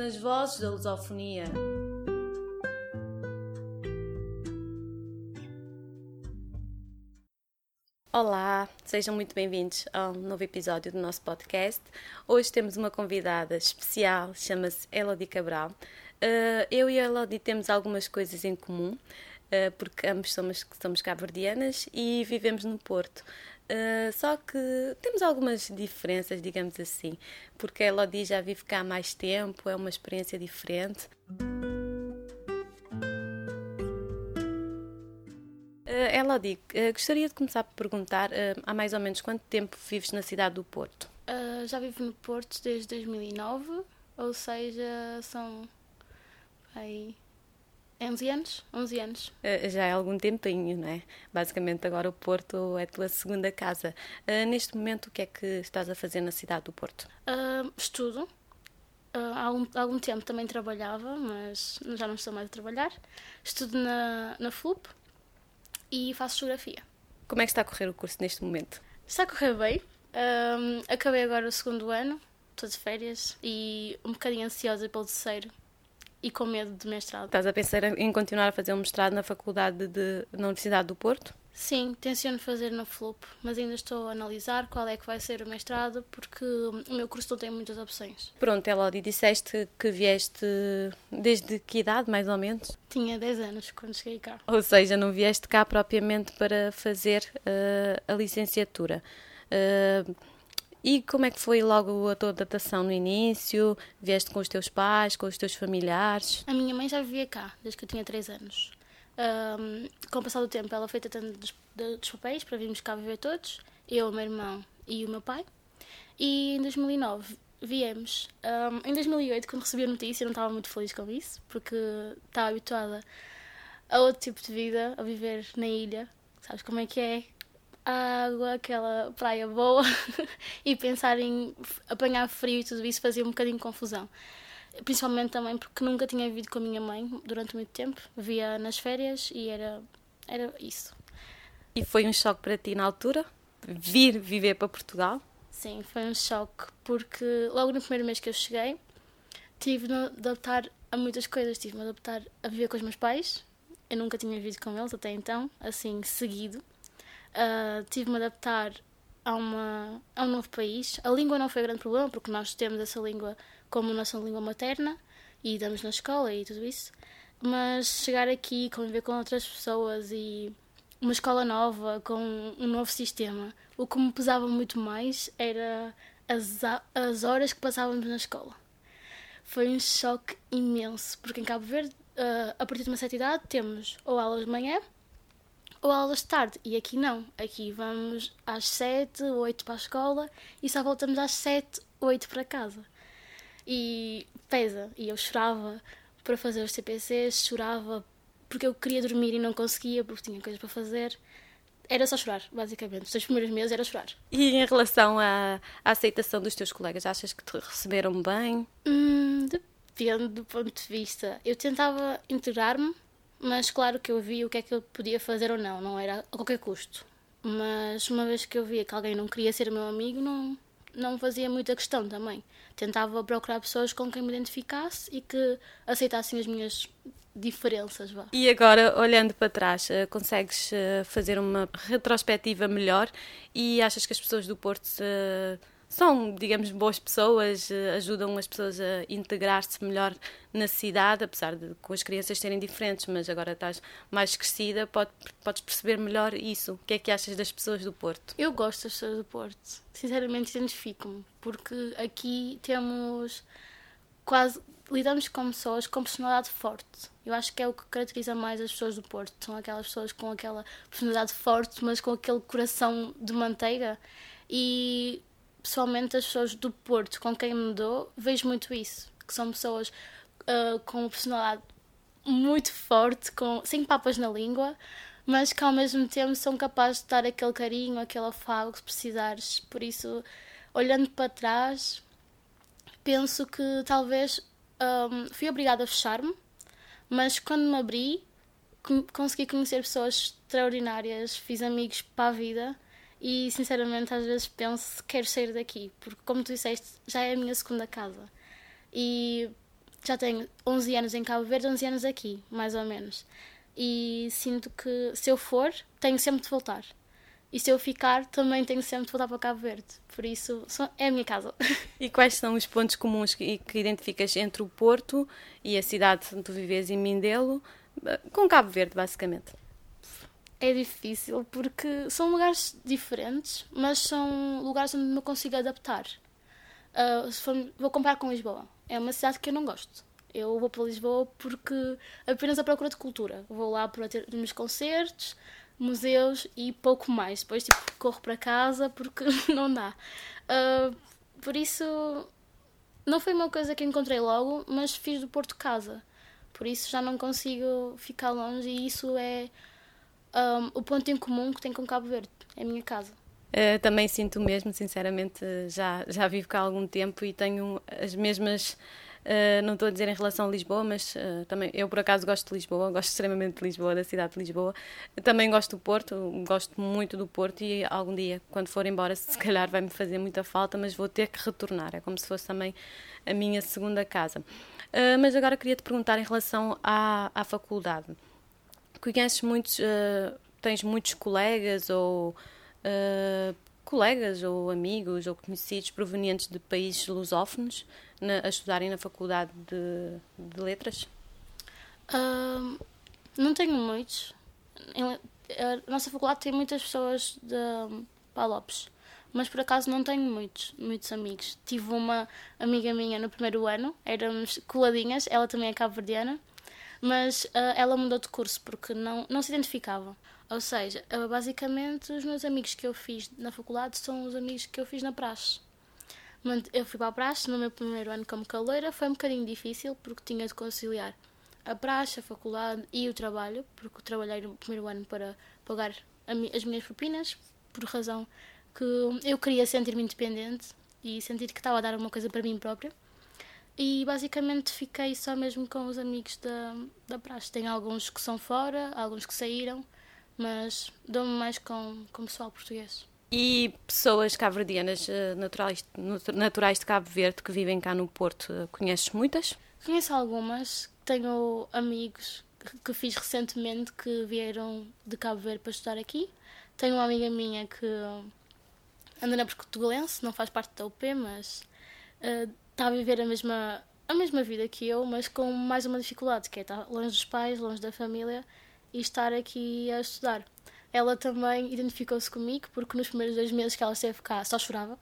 Nas vozes da lusofonia. Olá, sejam muito bem-vindos a um novo episódio do nosso podcast. Hoje temos uma convidada especial, chama-se Elodie Cabral. Eu e a Elodie temos algumas coisas em comum, porque ambos somos cabo-verdianas e vivemos no Porto. Só que temos algumas diferenças, digamos assim, porque a Elodie já vive cá há mais tempo, é uma experiência diferente. Elodie, gostaria de começar por perguntar, há mais ou menos quanto tempo vives na cidade do Porto? Já vivo no Porto desde 2009, ou seja, são 11 anos. Já é algum tempinho, não é? Basicamente agora o Porto é a tua segunda casa. Neste momento, o que é que estás a fazer na cidade do Porto? Estudo. Há algum tempo também trabalhava, mas já não estou mais a trabalhar. Estudo na FLUP e faço geografia. Como é que está a correr o curso neste momento? Está a correr bem. Acabei agora o segundo ano, estou de férias e um bocadinho ansiosa pelo terceiro e com medo de mestrado. Estás a pensar em continuar a fazer um mestrado na faculdade na Universidade do Porto? Sim, tenciono fazer na FLUP, mas ainda estou a analisar qual é que vai ser o mestrado, porque o meu curso não tem muitas opções. Pronto, Elodie, disseste que vieste desde que idade, mais ou menos? Tinha 10 anos quando cheguei cá. Ou seja, não vieste cá propriamente para fazer a licenciatura. E como é que foi logo a tua adaptação no início? Vieste com os teus pais, com os teus familiares? A minha mãe já vivia cá, desde que eu tinha 3 anos. Com o passar do tempo, ela foi tratando dos papéis para virmos cá viver todos, eu, o meu irmão e o meu pai. E em 2009 viemos. Em 2008, quando recebi a notícia, eu não estava muito feliz com isso, porque estava habituada a outro tipo de vida, a viver na ilha. Sabes como é que é? A água, aquela praia boa, e pensar em apanhar frio e tudo isso fazia um bocadinho de confusão. Principalmente também porque nunca tinha vivido com a minha mãe durante muito tempo. Via nas férias e era isso. E foi um choque para ti na altura? Vir viver para Portugal? Sim, foi um choque porque logo no primeiro mês que eu cheguei tive de me adaptar a muitas coisas. Tive de me adaptar a viver com os meus pais. Eu nunca tinha vivido com eles até então, assim, seguido. Tive de me adaptar a um novo país. A língua não foi grande problema porque nós temos essa língua como nossa língua materna e damos na escola e tudo isso, mas chegar aqui, conviver com outras pessoas e uma escola nova, com um novo sistema, o que me pesava muito mais era as horas que passávamos na escola. Foi um choque imenso, porque em Cabo Verde, a partir de uma certa idade, temos ou aulas de manhã ou aulas de tarde, e aqui não. Aqui vamos às 7, 8 para a escola e só voltamos às 7, 8 para casa. E pesa, e eu chorava para fazer os TPCs, chorava porque eu queria dormir e não conseguia porque tinha coisas para fazer. Era só chorar, basicamente. Os 2 primeiros meses era chorar. E em relação à aceitação dos teus colegas, achas que te receberam bem? Depende do ponto de vista. Eu tentava integrar-me, mas claro que eu via o que é que eu podia fazer ou não era a qualquer custo. Mas uma vez que eu via que alguém não queria ser meu amigo, não fazia muita questão também. Tentava procurar pessoas com quem me identificasse e que aceitassem as minhas diferenças. Vá. E agora, olhando para trás, consegues fazer uma retrospectiva melhor e achas que as pessoas do Porto são, digamos, boas pessoas, ajudam as pessoas a integrar-se melhor na cidade, apesar de com as crianças serem diferentes, mas agora estás mais crescida, podes perceber melhor isso. O que é que achas das pessoas do Porto? Eu gosto das pessoas do Porto, sinceramente identifico-me, porque aqui lidamos com pessoas com personalidade forte. Eu acho que é o que caracteriza mais as pessoas do Porto, são aquelas pessoas com aquela personalidade forte, mas com aquele coração de manteiga. E pessoalmente as pessoas do Porto com quem me dou, vejo muito isso, que são pessoas com uma personalidade muito forte, sem papas na língua, mas que ao mesmo tempo são capazes de dar aquele carinho, aquele afago que precisares. Por isso, olhando para trás, penso que talvez fui obrigada a fechar-me, mas quando me abri, consegui conhecer pessoas extraordinárias, fiz amigos para a vida. E sinceramente às vezes penso que quero sair daqui, porque como tu disseste, já é a minha segunda casa e já tenho 11 anos em Cabo Verde, 11 anos aqui, mais ou menos. E sinto que se eu for, tenho sempre de voltar. E se eu ficar, também tenho sempre de voltar para Cabo Verde. Por isso, é a minha casa. E quais são os pontos comuns que identificas entre o Porto e a cidade onde tu vives, em Mindelo, com Cabo Verde, basicamente? É difícil porque são lugares diferentes, mas são lugares onde me consigo adaptar. Vou comparar com Lisboa. É uma cidade que eu não gosto. Eu vou para Lisboa porque apenas à procura de cultura. Vou lá para ter os meus concertos, museus e pouco mais. Depois corro para casa porque não dá. Por isso, não foi uma coisa que encontrei logo, mas fiz do Porto casa. Por isso já não consigo ficar longe e isso é o ponto em comum que tenho com Cabo Verde. É a minha casa. Também sinto o mesmo, sinceramente, já vivo cá há algum tempo e tenho as mesmas, não estou a dizer em relação a Lisboa, mas também, eu por acaso gosto de Lisboa, gosto extremamente de Lisboa, da cidade de Lisboa. Também gosto do Porto, gosto muito do Porto e algum dia, quando for embora, se calhar vai-me fazer muita falta, mas vou ter que retornar, é como se fosse também a minha segunda casa. Mas agora queria te perguntar em relação à faculdade. Conheces muitos, tens muitos colegas ou amigos ou conhecidos provenientes de países lusófonos a estudarem na faculdade de letras? Não tenho muitos. A nossa faculdade tem muitas pessoas de Palopes, mas por acaso não tenho muitos amigos. Tive uma amiga minha no primeiro ano, éramos coladinhas, ela também é cabo-verdiana, mas ela mudou de curso porque não se identificava. Ou seja, basicamente os meus amigos que eu fiz na faculdade são os amigos que eu fiz na praxe. Eu fui para a praxe no meu primeiro ano como caloira, foi um bocadinho difícil porque tinha de conciliar a praxe, a faculdade e o trabalho, porque eu trabalhei no primeiro ano para pagar as minhas propinas, por razão que eu queria sentir-me independente e sentir que estava a dar uma coisa para mim própria. E basicamente fiquei só mesmo com os amigos da praxe. Tem alguns que são fora, alguns que saíram, mas dou-me mais com o pessoal português. E pessoas cabo-verdianas naturais de Cabo Verde que vivem cá no Porto, conheces muitas? Conheço algumas, tenho amigos que fiz recentemente que vieram de Cabo Verde para estudar aqui. Tenho uma amiga minha que anda na Portugalense, não faz parte da UP, mas está a viver a mesma vida que eu, mas com mais uma dificuldade, que é estar longe dos pais, longe da família e estar aqui a estudar. Ela também identificou-se comigo porque nos primeiros 2 meses que ela esteve cá só chorava.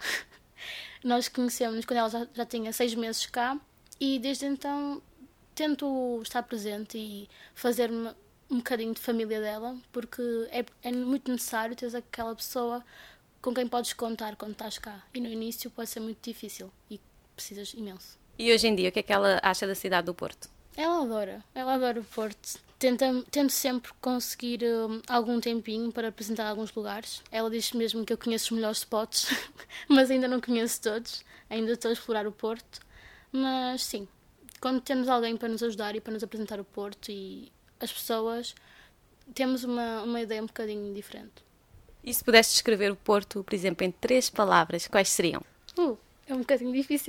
Nós conhecemos-nos quando ela já tinha 6 meses cá e desde então tento estar presente e fazer-me um bocadinho de família dela, porque é muito necessário ter aquela pessoa com quem podes contar quando estás cá. E no início pode ser muito difícil e precisas imenso. E hoje em dia, o que é que ela acha da cidade do Porto? Ela adora o Porto. Tento sempre conseguir algum tempinho para apresentar alguns lugares. Ela diz mesmo que eu conheço os melhores spots, mas ainda não conheço todos. Ainda estou a explorar o Porto. Mas sim, quando temos alguém para nos ajudar e para nos apresentar o Porto e as pessoas, temos uma ideia um bocadinho diferente. E se pudesse descrever o Porto, por exemplo, em 3 palavras, quais seriam? É um bocadinho difícil.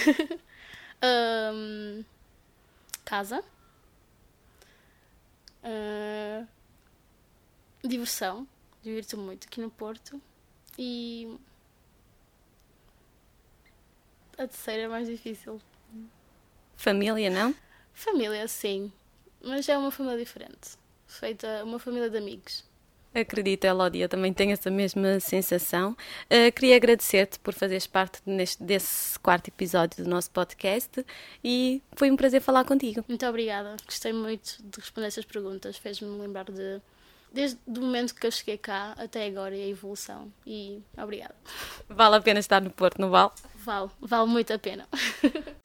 Casa. Diversão. Divirto-me muito aqui no Porto. E a terceira é mais difícil. Família, não? Família, sim. Mas é uma família diferente. Feita uma família de amigos. Acredito, Elodie, eu também tenho essa mesma sensação. Queria agradecer-te por fazeres parte desse 4º episódio do nosso podcast e foi um prazer falar contigo. Muito obrigada. Gostei muito de responder essas perguntas. Fez-me lembrar desde o momento que eu cheguei cá até agora e a evolução. E obrigada. Vale a pena estar no Porto, não vale? Vale muito a pena.